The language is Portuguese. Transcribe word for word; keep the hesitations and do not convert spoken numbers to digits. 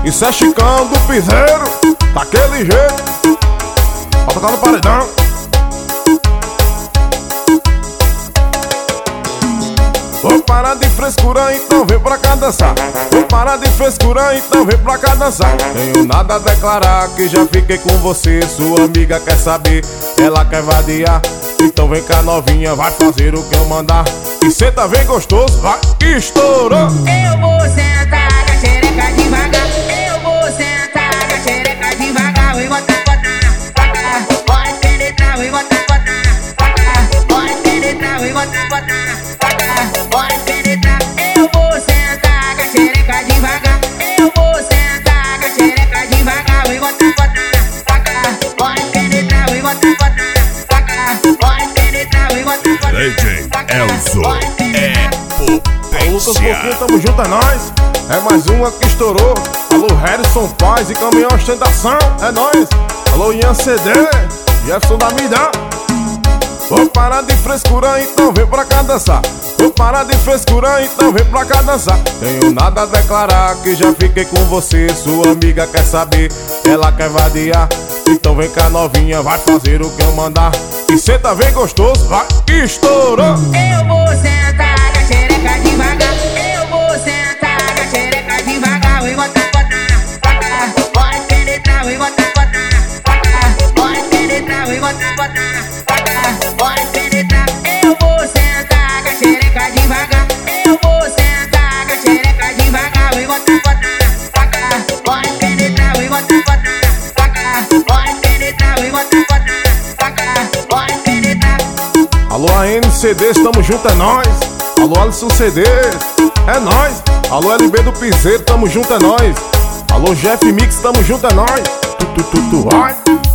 Isso é Chicão do Piseiro, daquele jeito. Pra tocar no paredão. Vou parar de frescura, então vem pra cá dançar. Vou parar de frescura, então vem pra cá dançar. Tenho nada a declarar, que já fiquei com você. Sua amiga quer saber, ela quer vadiar. Então vem cá novinha, vai fazer o que eu mandar. E senta bem gostoso, vai, estourou. Eu vou sentar com a xereca devagar. Eu vou sentar com a xereca devagar. E botar, botar, pra cá. Pode penetrar, e botar, botar, pra cá. Pode penetrar, e botar, botar, pra cá. Pode penetrar. Eu vou sentar com a xereca devagar. Eu vou sentar com a xereca devagar. E botar, botar, pra cá. Pode penetrar, e botar, botar, pra cá. Pode penetrar, e botar, botar, D J Elzo é Alô, Lucas potência. Boquinha, tamo junto, é nóis. É mais uma que estourou. Alô, Harrison Paz e Caminhão Ostentação, é nóis. Alô, Ian C D, Jefferson da Mida. Vou parar de frescura, então vem pra cá dançar. Vou parar de frescura, então vem pra cá dançar. Tenho nada a declarar, que já fiquei com você. Sua amiga quer saber, ela quer vadiar. Então vem cá novinha, vai fazer o que eu mandar. E senta bem gostoso, vai, estourou. Eu vou sentar com a xereca devagar. Eu vou sentar com a xereca devagar. E botar, botar, pra cá. Pode penetrar, e botar, botar, pra cá. Pode penetrar, e botar, botar, pra cá. Pode penetrar. Eu vou sentar com a xereca devagar. Eu vou sentar com a xereca devagar. E botar, botar, pra cá. Pode penetrar, e botar, botar, pra cá. Pode penetrar, e botar, botar, pra cá. Pode penetrar. Alô, A N C Ds, tamo junto, é nóis. Alô, Alisson C Ds, é nóis. Alô, L B do Piseiro, tamo junto, é nóis. Alô, Jeff Mix, tamo junto, é nóis. Tu, tu, tu, tu, vai.